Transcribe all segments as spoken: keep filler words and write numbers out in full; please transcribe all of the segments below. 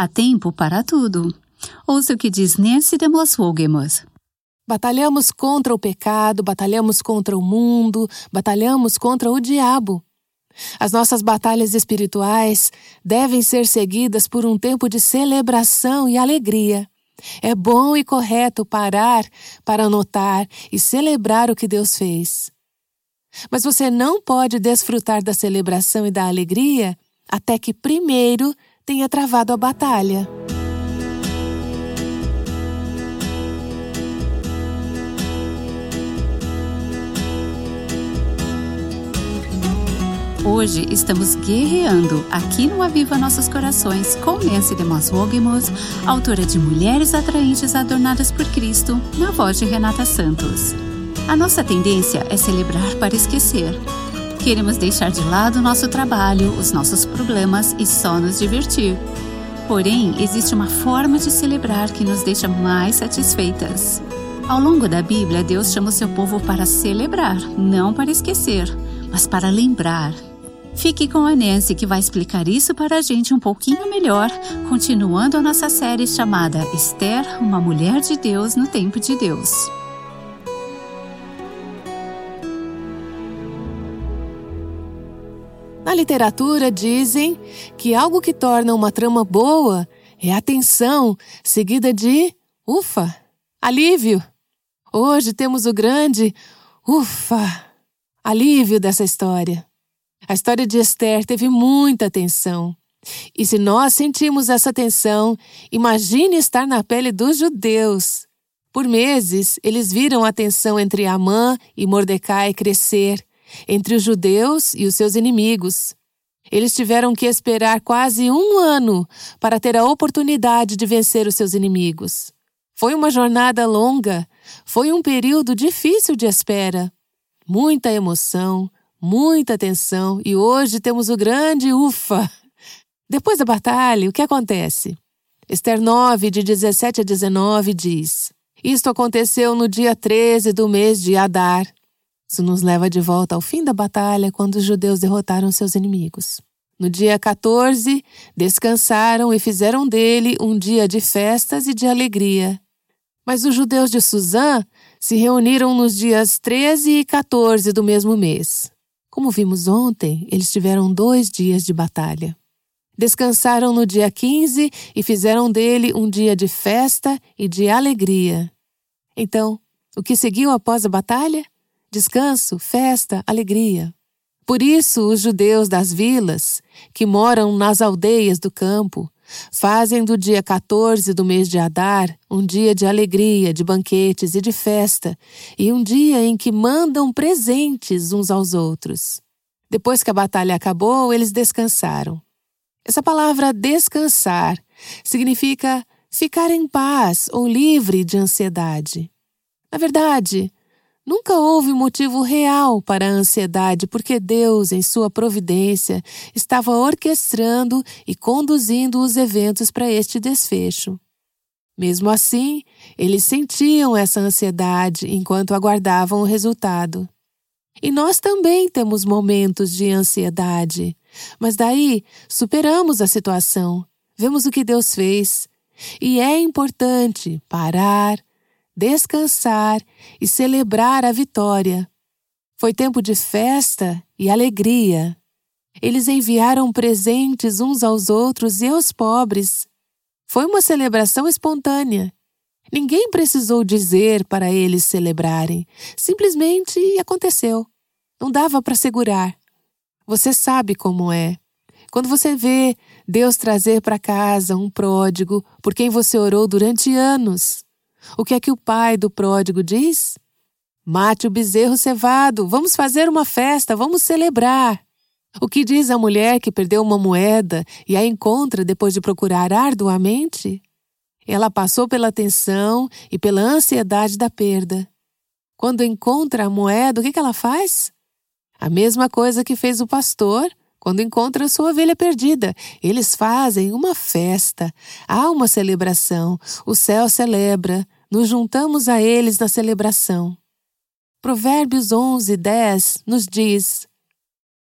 Há tempo para tudo. Ouça o que diz Nancy DeMoss Wolgemuth. Batalhamos contra o pecado, batalhamos contra o mundo, batalhamos contra o diabo. As nossas batalhas espirituais devem ser seguidas por um tempo de celebração e alegria. É bom e correto parar para anotar e celebrar o que Deus fez. Mas você não pode desfrutar da celebração e da alegria até que primeiro tenha travado a batalha. Hoje estamos guerreando aqui no Aviva Nossos Corações com Nancy DeMoss Wolgemuth, autora de Mulheres Atraentes Adornadas por Cristo, na voz de Renata Santos. A nossa tendência é celebrar para esquecer. Queremos deixar de lado nosso trabalho, os nossos problemas e só nos divertir. Porém, existe uma forma de celebrar que nos deixa mais satisfeitas. Ao longo da Bíblia, Deus chama o seu povo para celebrar, não para esquecer, mas para lembrar. Fique com a Nancy, que vai explicar isso para a gente um pouquinho melhor, continuando a nossa série chamada Esther, uma mulher de Deus no tempo de Deus. Na literatura dizem que algo que torna uma trama boa é a tensão, seguida de ufa, alívio. Hoje temos o grande ufa, alívio dessa história. A história de Esther teve muita tensão. E se nós sentimos essa tensão, imagine estar na pele dos judeus. Por meses, eles viram a tensão entre Amã e Mordecai crescer, entre os judeus e os seus inimigos. Eles tiveram que esperar quase um ano para ter a oportunidade de vencer os seus inimigos. Foi uma jornada longa, foi um período difícil de espera. Muita emoção, muita tensão, e hoje temos o grande ufa. Depois da batalha, o que acontece? Esther nove, de dezessete a dezenove, diz: Isto aconteceu no dia treze do mês de Adar. Isso nos leva de volta ao fim da batalha, quando os judeus derrotaram seus inimigos. No dia quatorze, descansaram e fizeram dele um dia de festas e de alegria. Mas os judeus de Suzã se reuniram nos dias treze e quatorze do mesmo mês. Como vimos ontem, eles tiveram dois dias de batalha. Descansaram no dia quinze e fizeram dele um dia de festa e de alegria. Então, o que seguiu após a batalha? Descanso, festa, alegria. Por isso, os judeus das vilas, que moram nas aldeias do campo, fazem do dia quatorze do mês de Adar um dia de alegria, de banquetes e de festa, e um dia em que mandam presentes uns aos outros. Depois que a batalha acabou, eles descansaram. Essa palavra descansar significa ficar em paz ou livre de ansiedade. Na verdade, nunca houve motivo real para a ansiedade, porque Deus, em sua providência, estava orquestrando e conduzindo os eventos para este desfecho. Mesmo assim, eles sentiam essa ansiedade enquanto aguardavam o resultado. E nós também temos momentos de ansiedade, mas daí superamos a situação, vemos o que Deus fez. E é importante parar, descansar e celebrar a vitória. Foi tempo de festa e alegria. Eles enviaram presentes uns aos outros e aos pobres. Foi uma celebração espontânea. Ninguém precisou dizer para eles celebrarem. Simplesmente aconteceu. Não dava para segurar. Você sabe como é. Quando você vê Deus trazer para casa um pródigo por quem você orou durante anos, o que é que o pai do pródigo diz? Mate o bezerro cevado, vamos fazer uma festa, vamos celebrar. O que diz a mulher que perdeu uma moeda e a encontra depois de procurar arduamente? Ela passou pela tensão e pela ansiedade da perda. Quando encontra a moeda, o que ela faz? A mesma coisa que fez o pastor quando encontra a sua ovelha perdida. Eles fazem uma festa, há uma celebração, o céu celebra, nos juntamos a eles na celebração. Provérbios onze, dez nos diz: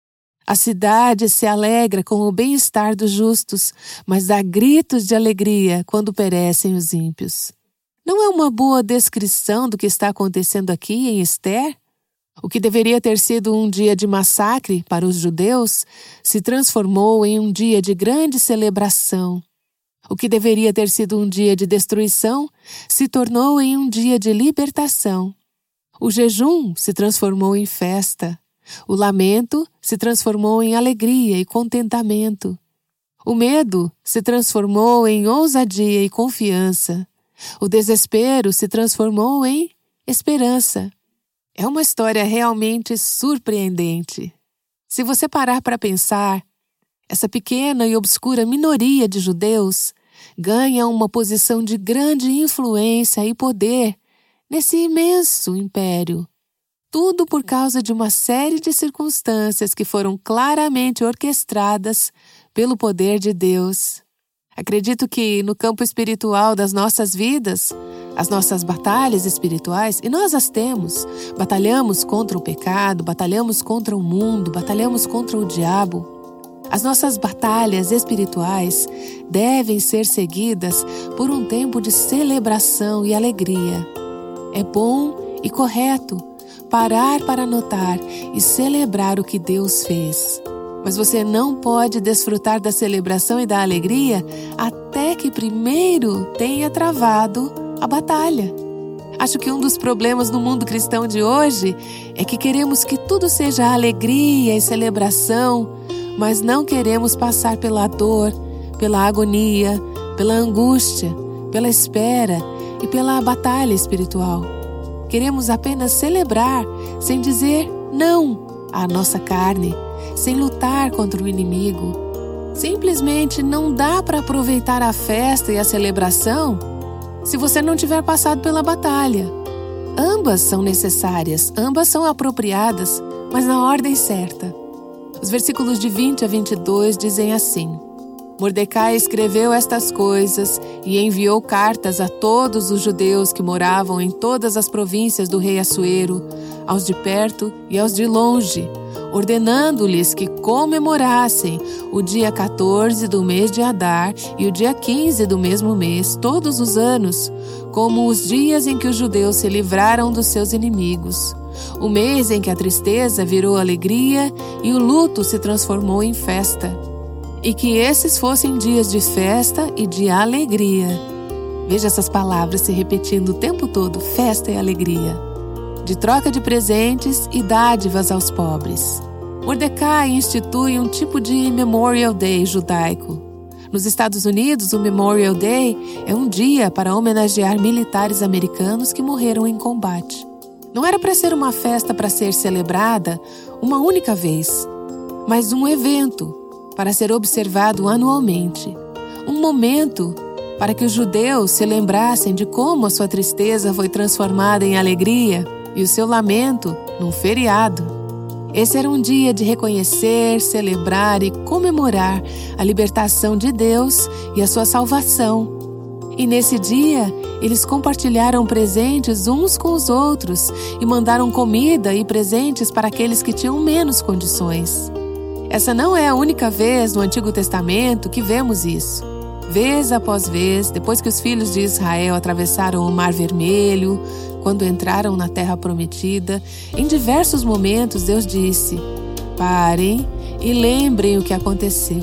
A cidade se alegra com o bem-estar dos justos, mas dá gritos de alegria quando perecem os ímpios. Não é uma boa descrição do que está acontecendo aqui em Ester? O que deveria ter sido um dia de massacre para os judeus se transformou em um dia de grande celebração. O que deveria ter sido um dia de destruição se tornou em um dia de libertação. O jejum se transformou em festa. O lamento se transformou em alegria e contentamento. O medo se transformou em ousadia e confiança. O desespero se transformou em esperança. É uma história realmente surpreendente. Se você parar para pensar, essa pequena e obscura minoria de judeus ganha uma posição de grande influência e poder nesse imenso império. Tudo por causa de uma série de circunstâncias que foram claramente orquestradas pelo poder de Deus. Acredito que no campo espiritual das nossas vidas, as nossas batalhas espirituais, e nós as temos, batalhamos contra o pecado, batalhamos contra o mundo, batalhamos contra o diabo. As nossas batalhas espirituais devem ser seguidas por um tempo de celebração e alegria. É bom e correto parar para notar e celebrar o que Deus fez. Mas você não pode desfrutar da celebração e da alegria até que primeiro tenha travado a batalha. Acho que um dos problemas no mundo cristão de hoje é que queremos que tudo seja alegria e celebração, mas não queremos passar pela dor, pela agonia, pela angústia, pela espera e pela batalha espiritual. Queremos apenas celebrar, sem dizer não à nossa carne, sem lutar contra o inimigo. Simplesmente não dá para aproveitar a festa e a celebração se você não tiver passado pela batalha. Ambas são necessárias, ambas são apropriadas, mas na ordem certa. Os versículos de vinte a vinte e dois dizem assim: Mordecai escreveu estas coisas e enviou cartas a todos os judeus que moravam em todas as províncias do rei Assuero, aos de perto e aos de longe, ordenando-lhes que comemorassem o dia quatorze do mês de Adar e o dia quinze do mesmo mês, todos os anos, como os dias em que os judeus se livraram dos seus inimigos, o mês em que a tristeza virou alegria e o luto se transformou em festa. E que esses fossem dias de festa e de alegria. Veja essas palavras se repetindo o tempo todo: festa e alegria. De troca de presentes e dádivas aos pobres. Mordecai institui um tipo de Memorial Day judaico. Nos Estados Unidos, o Memorial Day é um dia para homenagear militares americanos que morreram em combate. Não era para ser uma festa para ser celebrada uma única vez, mas um evento para ser observado anualmente. Um momento para que os judeus se lembrassem de como a sua tristeza foi transformada em alegria e o seu lamento num feriado. Esse era um dia de reconhecer, celebrar e comemorar a libertação de Deus e a sua salvação. E nesse dia, eles compartilharam presentes uns com os outros e mandaram comida e presentes para aqueles que tinham menos condições. Essa não é a única vez no Antigo Testamento que vemos isso. Vez após vez, depois que os filhos de Israel atravessaram o Mar Vermelho, quando entraram na Terra Prometida, em diversos momentos Deus disse: parem e lembrem o que aconteceu.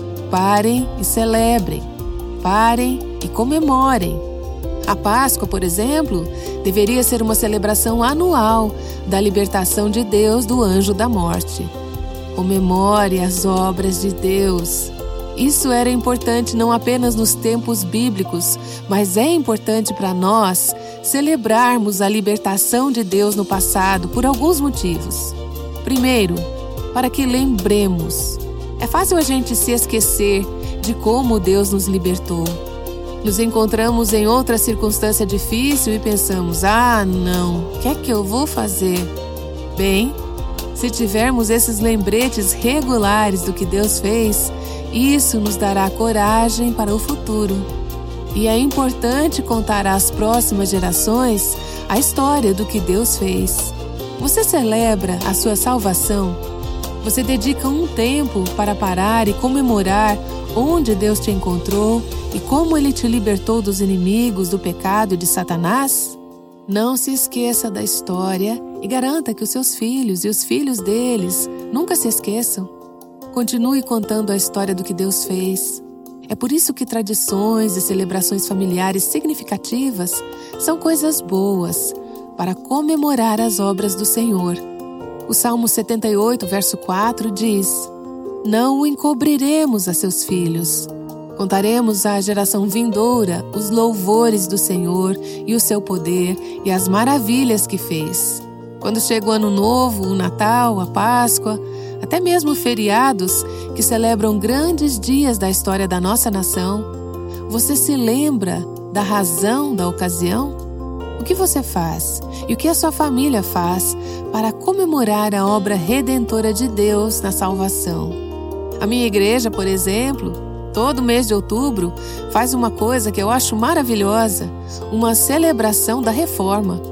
Parem e celebrem. Parem e comemorem. A Páscoa, por exemplo, deveria ser uma celebração anual da libertação de Deus do anjo da morte. Comemore as obras de Deus. Isso era importante não apenas nos tempos bíblicos, mas é importante para nós celebrarmos a libertação de Deus no passado por alguns motivos. Primeiro, para que lembremos. É fácil a gente se esquecer de como Deus nos libertou. Nos encontramos em outra circunstância difícil e pensamos: ah, não, o que é que eu vou fazer? Bem, se tivermos esses lembretes regulares do que Deus fez, isso nos dará coragem para o futuro. E é importante contar às próximas gerações a história do que Deus fez. Você celebra a sua salvação? Você dedica um tempo para parar e comemorar onde Deus te encontrou e como Ele te libertou dos inimigos, do pecado e de Satanás? Não se esqueça da história e garanta que os seus filhos e os filhos deles nunca se esqueçam. Continue contando a história do que Deus fez. É por isso que tradições e celebrações familiares significativas são coisas boas para comemorar as obras do Senhor. O Salmo setenta e oito, verso quatro diz: Não o encobriremos a seus filhos. Contaremos à geração vindoura os louvores do Senhor e o seu poder e as maravilhas que fez. Quando chega o Ano Novo, o Natal, a Páscoa, até mesmo feriados que celebram grandes dias da história da nossa nação, você se lembra da razão da ocasião? O que você faz e o que a sua família faz para comemorar a obra redentora de Deus na salvação? A minha igreja, por exemplo, todo mês de outubro faz uma coisa que eu acho maravilhosa, uma celebração da Reforma.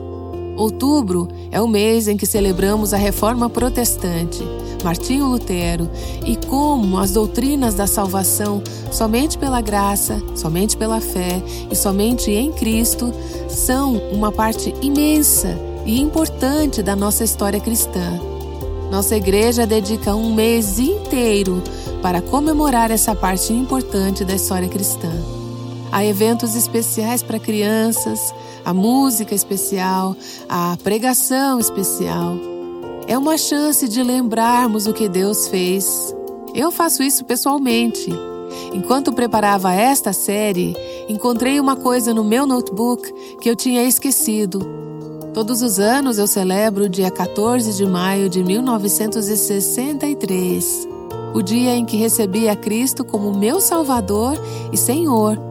Outubro é o mês em que celebramos a Reforma Protestante, Martinho Lutero, e como as doutrinas da salvação, somente pela graça, somente pela fé e somente em Cristo, são uma parte imensa e importante da nossa história cristã. Nossa igreja dedica um mês inteiro para comemorar essa parte importante da história cristã. Há eventos especiais para crianças, a música especial, a pregação especial. É uma chance de lembrarmos o que Deus fez. Eu faço isso pessoalmente. Enquanto preparava esta série, encontrei uma coisa no meu notebook que eu tinha esquecido. Todos os anos eu celebro o dia quatorze de maio de mil novecentos e sessenta e três, o dia em que recebi a Cristo como meu Salvador e Senhor.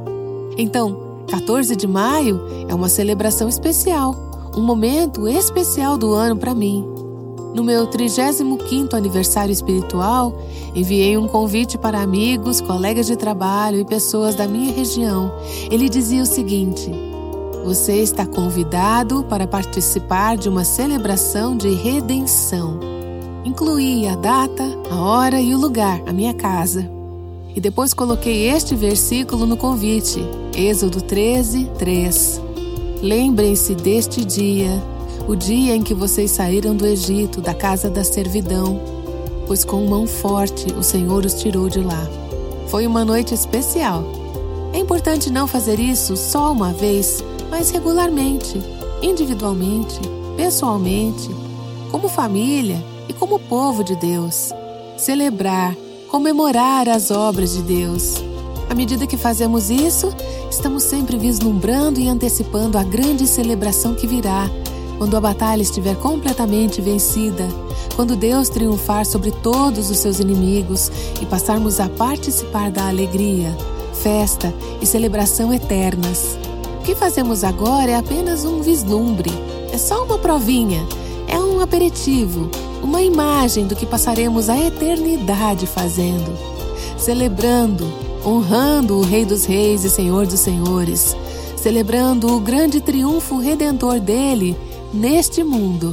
Então, quatorze de maio é uma celebração especial, um momento especial do ano para mim. No meu trigésimo quinto aniversário espiritual, enviei um convite para amigos, colegas de trabalho e pessoas da minha região. Ele dizia o seguinte: você está convidado para participar de uma celebração de redenção. Incluí a data, a hora e o lugar, a minha casa. E depois coloquei este versículo no convite, Êxodo treze, três. Lembrem-se deste dia, o dia em que vocês saíram do Egito, da casa da servidão, pois com mão forte o Senhor os tirou de lá. Foi uma noite especial. É importante não fazer isso só uma vez, mas regularmente, individualmente, pessoalmente, como família e como povo de Deus. Celebrar, comemorar as obras de Deus. À medida que fazemos isso, estamos sempre vislumbrando e antecipando a grande celebração que virá, quando a batalha estiver completamente vencida, quando Deus triunfar sobre todos os seus inimigos e passarmos a participar da alegria, festa e celebração eternas. O que fazemos agora é apenas um vislumbre, é só uma provinha, é um aperitivo, uma imagem do que passaremos a eternidade fazendo, celebrando, honrando o Rei dos Reis e Senhor dos Senhores, celebrando o grande triunfo redentor dele neste mundo.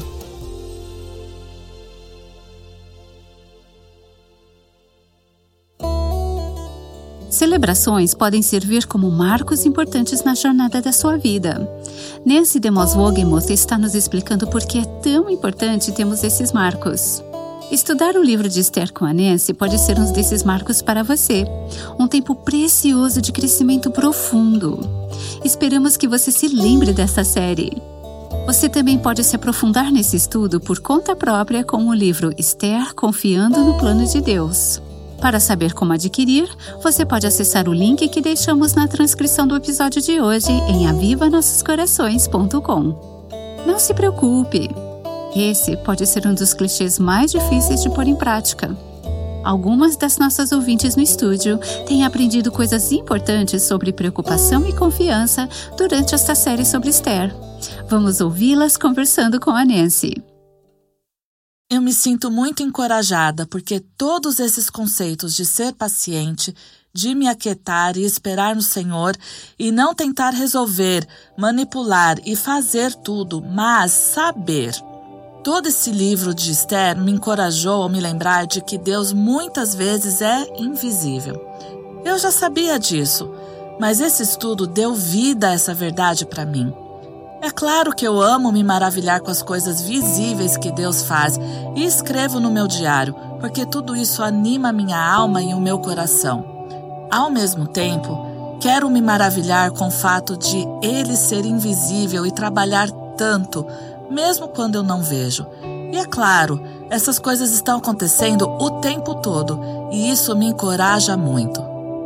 Celebrações podem servir como marcos importantes na jornada da sua vida. Nancy DeMoss Wogemuth está nos explicando por que é tão importante termos esses marcos. Estudar o livro de Esther com a Nancy pode ser um desses marcos para você, um tempo precioso de crescimento profundo. Esperamos que você se lembre dessa série. Você também pode se aprofundar nesse estudo por conta própria com o livro Esther Confiando no Plano de Deus. Para saber como adquirir, você pode acessar o link que deixamos na transcrição do episódio de hoje em aviva nossos corações ponto com. Não se preocupe! Esse pode ser um dos clichês mais difíceis de pôr em prática. Algumas das nossas ouvintes no estúdio têm aprendido coisas importantes sobre preocupação e confiança durante esta série sobre Esther. Vamos ouvi-las conversando com a Nancy. Eu me sinto muito encorajada porque todos esses conceitos de ser paciente, de me aquietar e esperar no Senhor e não tentar resolver, manipular e fazer tudo, mas saber. Todo esse livro de Esther me encorajou a me lembrar de que Deus muitas vezes é invisível. Eu já sabia disso, mas esse estudo deu vida a essa verdade para mim. É claro que eu amo me maravilhar com as coisas visíveis que Deus faz e escrevo no meu diário, porque tudo isso anima a minha alma e o meu coração. Ao mesmo tempo, quero me maravilhar com o fato de Ele ser invisível e trabalhar tanto, mesmo quando eu não vejo. E é claro, essas coisas estão acontecendo o tempo todo, e isso me encoraja muito.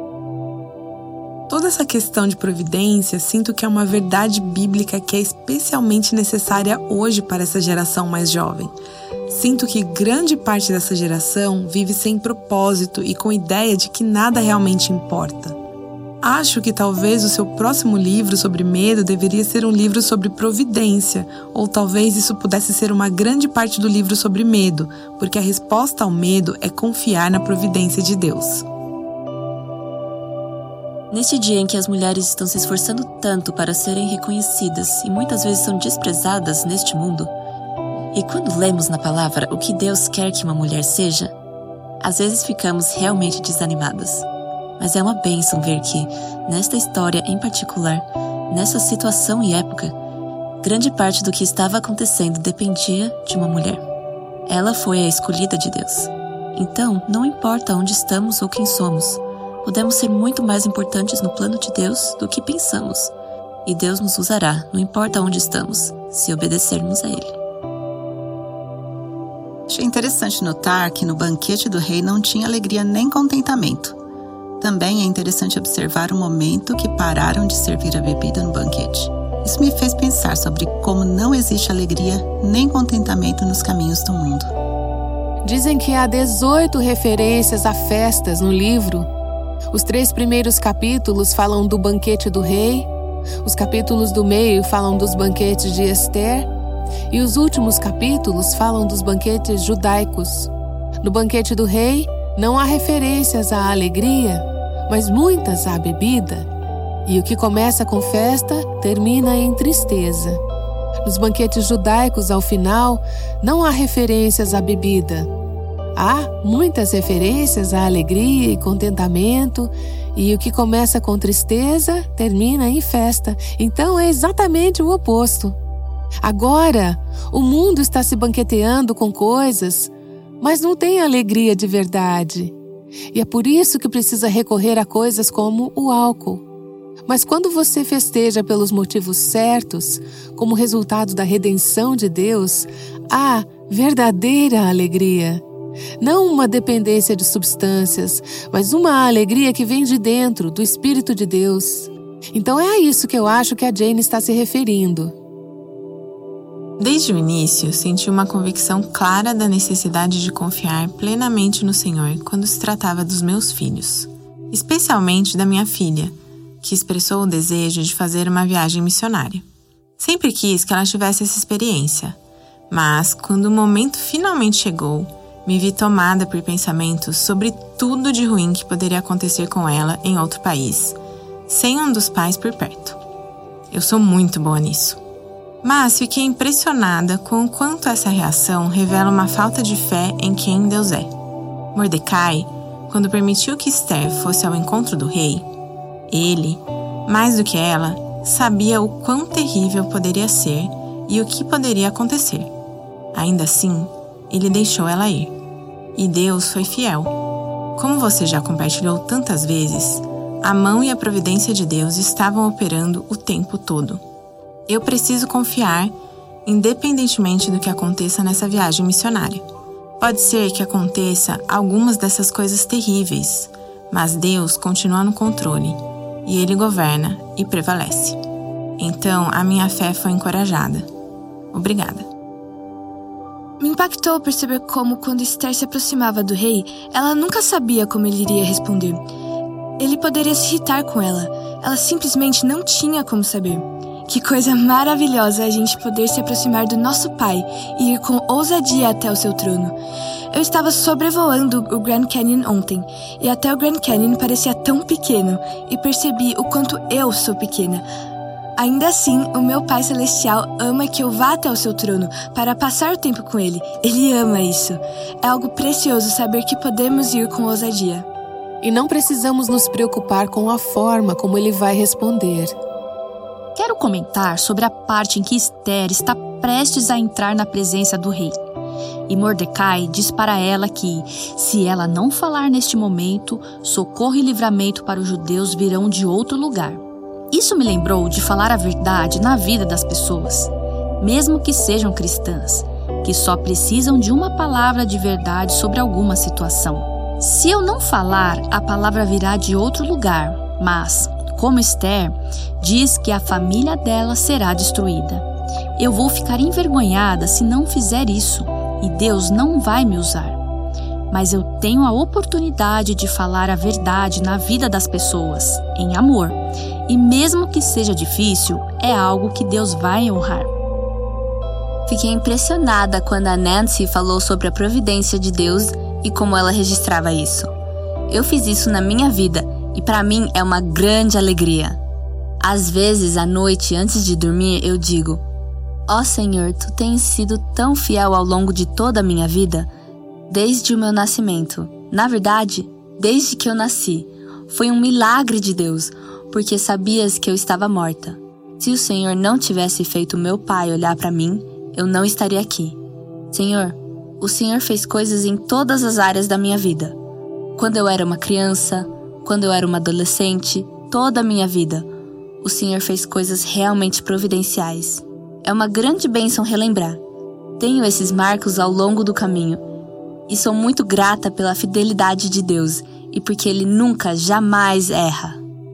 Toda essa questão de providência, sinto que é uma verdade bíblica que é especialmente necessária hoje para essa geração mais jovem. Sinto que grande parte dessa geração vive sem propósito e com a ideia de que nada realmente importa. Acho que talvez o seu próximo livro sobre medo deveria ser um livro sobre providência, ou talvez isso pudesse ser uma grande parte do livro sobre medo, porque a resposta ao medo é confiar na providência de Deus. Neste dia em que as mulheres estão se esforçando tanto para serem reconhecidas e muitas vezes são desprezadas neste mundo, e quando lemos na palavra o que Deus quer que uma mulher seja, às vezes ficamos realmente desanimadas. Mas é uma bênção ver que, nesta história em particular, nessa situação e época, grande parte do que estava acontecendo dependia de uma mulher. Ela foi a escolhida de Deus. Então, não importa onde estamos ou quem somos, podemos ser muito mais importantes no plano de Deus do que pensamos. E Deus nos usará, não importa onde estamos, se obedecermos a Ele. Achei interessante notar que no banquete do rei não tinha alegria nem contentamento. Também é interessante observar o momento que pararam de servir a bebida no banquete. Isso me fez pensar sobre como não existe alegria nem contentamento nos caminhos do mundo. Dizem que há dezoito referências a festas no livro. Os três primeiros capítulos falam do banquete do rei, os capítulos do meio falam dos banquetes de Esther e os últimos capítulos falam dos banquetes judaicos. No banquete do rei não há referências à alegria, mas muitas à bebida, e o que começa com festa termina em tristeza. Nos banquetes judaicos, ao final, não há referências à bebida. Há muitas referências à alegria e contentamento, e o que começa com tristeza termina em festa. Então é exatamente o oposto. Agora, o mundo está se banqueteando com coisas, mas não tem alegria de verdade. E é por isso que precisa recorrer a coisas como o álcool. Mas quando você festeja pelos motivos certos, como resultado da redenção de Deus, há verdadeira alegria. Não uma dependência de substâncias, mas uma alegria que vem de dentro, do Espírito de Deus. Então é a isso que eu acho que a Jane está se referindo. Desde o início, senti uma convicção clara da necessidade de confiar plenamente no Senhor quando se tratava dos meus filhos, especialmente da minha filha, que expressou o desejo de fazer uma viagem missionária. Sempre quis que ela tivesse essa experiência, mas quando o momento finalmente chegou, me vi tomada por pensamentos sobre tudo de ruim que poderia acontecer com ela em outro país, sem um dos pais por perto. Eu sou muito boa nisso. Mas fiquei impressionada com o quanto essa reação revela uma falta de fé em quem Deus é. Mordecai, quando permitiu que Esther fosse ao encontro do rei, ele, mais do que ela, sabia o quão terrível poderia ser e o que poderia acontecer. Ainda assim, ele deixou ela ir. E Deus foi fiel. Como você já compartilhou tantas vezes, a mão e a providência de Deus estavam operando o tempo todo. Eu preciso confiar, independentemente do que aconteça nessa viagem missionária. Pode ser que aconteça algumas dessas coisas terríveis, mas Deus continua no controle, e Ele governa e prevalece. Então, a minha fé foi encorajada. Obrigada. Me impactou perceber como, quando Esther se aproximava do rei, ela nunca sabia como ele iria responder. Ele poderia se irritar com ela. Ela simplesmente não tinha como saber. Que coisa maravilhosa a gente poder se aproximar do nosso Pai e ir com ousadia até o seu trono. Eu estava sobrevoando o Grand Canyon ontem, e até o Grand Canyon parecia tão pequeno, e percebi o quanto eu sou pequena. Ainda assim, o meu Pai Celestial ama que eu vá até o seu trono para passar o tempo com ele. Ele ama isso. É algo precioso saber que podemos ir com ousadia. E não precisamos nos preocupar com a forma como ele vai responder. Quero comentar sobre a parte em que Esther está prestes a entrar na presença do rei. E Mordecai diz para ela que, se ela não falar neste momento, socorro e livramento para os judeus virão de outro lugar. Isso me lembrou de falar a verdade na vida das pessoas, mesmo que sejam cristãs, que só precisam de uma palavra de verdade sobre alguma situação. Se eu não falar, a palavra virá de outro lugar, mas, como Esther, diz que a família dela será destruída. Eu vou ficar envergonhada se não fizer isso, e Deus não vai me usar. Mas eu tenho a oportunidade de falar a verdade na vida das pessoas, em amor. E mesmo que seja difícil, é algo que Deus vai honrar. Fiquei impressionada quando a Nancy falou sobre a providência de Deus e como ela registrava isso. Eu fiz isso na minha vida e para mim é uma grande alegria. Às vezes, à noite, antes de dormir, eu digo: ó Senhor, Tu tens sido tão fiel ao longo de toda a minha vida, desde o meu nascimento. Na verdade, desde que eu nasci. Foi um milagre de Deus, porque sabias que eu estava morta. Se o Senhor não tivesse feito meu pai olhar para mim, eu não estaria aqui. Senhor, o Senhor fez coisas em todas as áreas da minha vida. Quando eu era uma criança, quando eu era uma adolescente, toda a minha vida, o Senhor fez coisas realmente providenciais. É uma grande bênção relembrar. Tenho esses marcos ao longo do caminho e sou muito grata pela fidelidade de Deus e porque Ele nunca, jamais erra.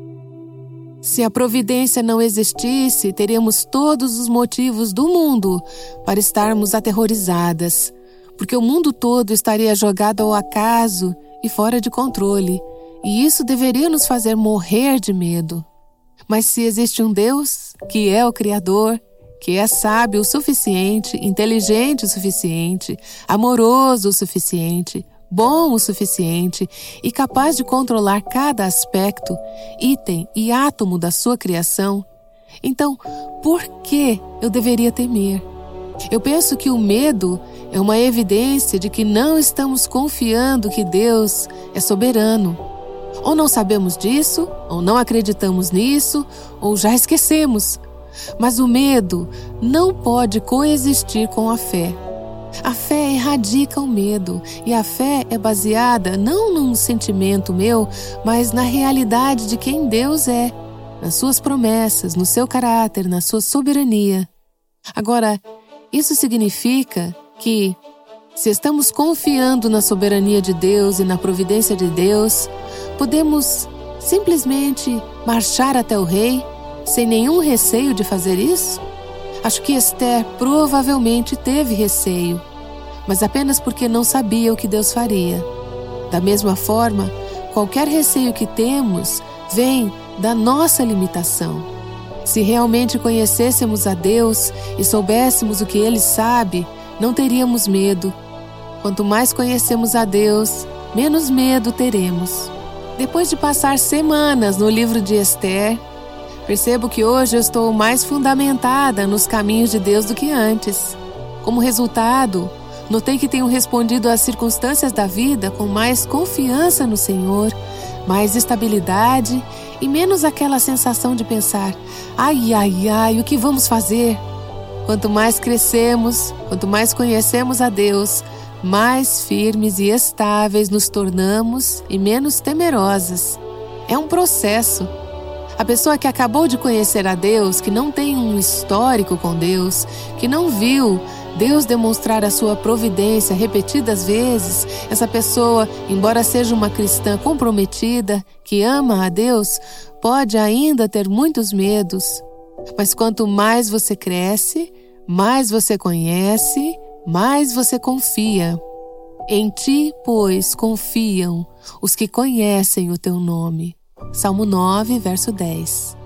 Se a providência não existisse, teríamos todos os motivos do mundo para estarmos aterrorizadas, porque o mundo todo estaria jogado ao acaso e fora de controle, e isso deveria nos fazer morrer de medo. Mas se existe um Deus, que é o Criador, que é sábio o suficiente, inteligente o suficiente, amoroso o suficiente, bom o suficiente e capaz de controlar cada aspecto, item e átomo da sua criação, então, por que eu deveria temer? Eu penso que o medo é uma evidência de que não estamos confiando que Deus é soberano. Ou não sabemos disso, ou não acreditamos nisso, ou já esquecemos. Mas o medo não pode coexistir com a fé. A fé erradica o medo, e a fé é baseada não num sentimento meu, mas na realidade de quem Deus é, nas suas promessas, no seu caráter, na sua soberania. Agora, isso significa que, se estamos confiando na soberania de Deus e na providência de Deus, podemos simplesmente marchar até o rei sem nenhum receio de fazer isso? Acho que Esther provavelmente teve receio, mas apenas porque não sabia o que Deus faria. Da mesma forma, qualquer receio que temos vem da nossa limitação. Se realmente conhecêssemos a Deus e soubéssemos o que Ele sabe, não teríamos medo. Quanto mais conhecemos a Deus, menos medo teremos. Depois de passar semanas no livro de Esther, percebo que hoje eu estou mais fundamentada nos caminhos de Deus do que antes. Como resultado, notei que tenho respondido às circunstâncias da vida com mais confiança no Senhor, mais estabilidade e menos aquela sensação de pensar: ai, ai, ai, o que vamos fazer? Quanto mais crescemos, quanto mais conhecemos a Deus, mais firmes e estáveis nos tornamos e menos temerosas. É um processo. A pessoa que acabou de conhecer a Deus, que não tem um histórico com Deus, que não viu Deus demonstrar a sua providência repetidas vezes, essa pessoa, embora seja uma cristã comprometida, que ama a Deus, pode ainda ter muitos medos. Mas quanto mais você cresce, mais você conhece, mais você confia. Em ti, pois, confiam os que conhecem o teu nome. Salmo nove, verso dez.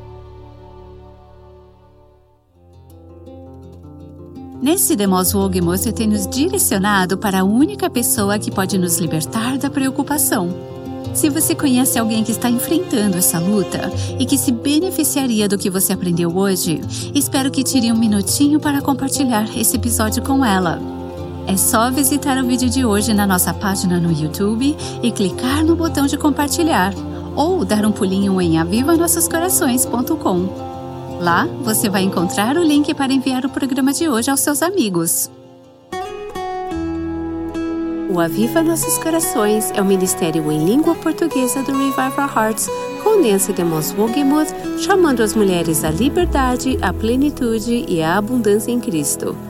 Nesse Demos Wogemos, você tem nos direcionado para a única pessoa que pode nos libertar da preocupação. Se você conhece alguém que está enfrentando essa luta e que se beneficiaria do que você aprendeu hoje, espero que tire um minutinho para compartilhar esse episódio com ela. É só visitar o vídeo de hoje na nossa página no YouTube e clicar no botão de compartilhar, ou dar um pulinho em aviva nossos corações ponto com. Lá você vai encontrar o link para enviar o programa de hoje aos seus amigos. O Aviva Nossos Corações é o ministério em língua portuguesa do Revive Our Hearts, com Nancy DeMoss Wogemuth, chamando as mulheres à liberdade, à plenitude e à abundância em Cristo.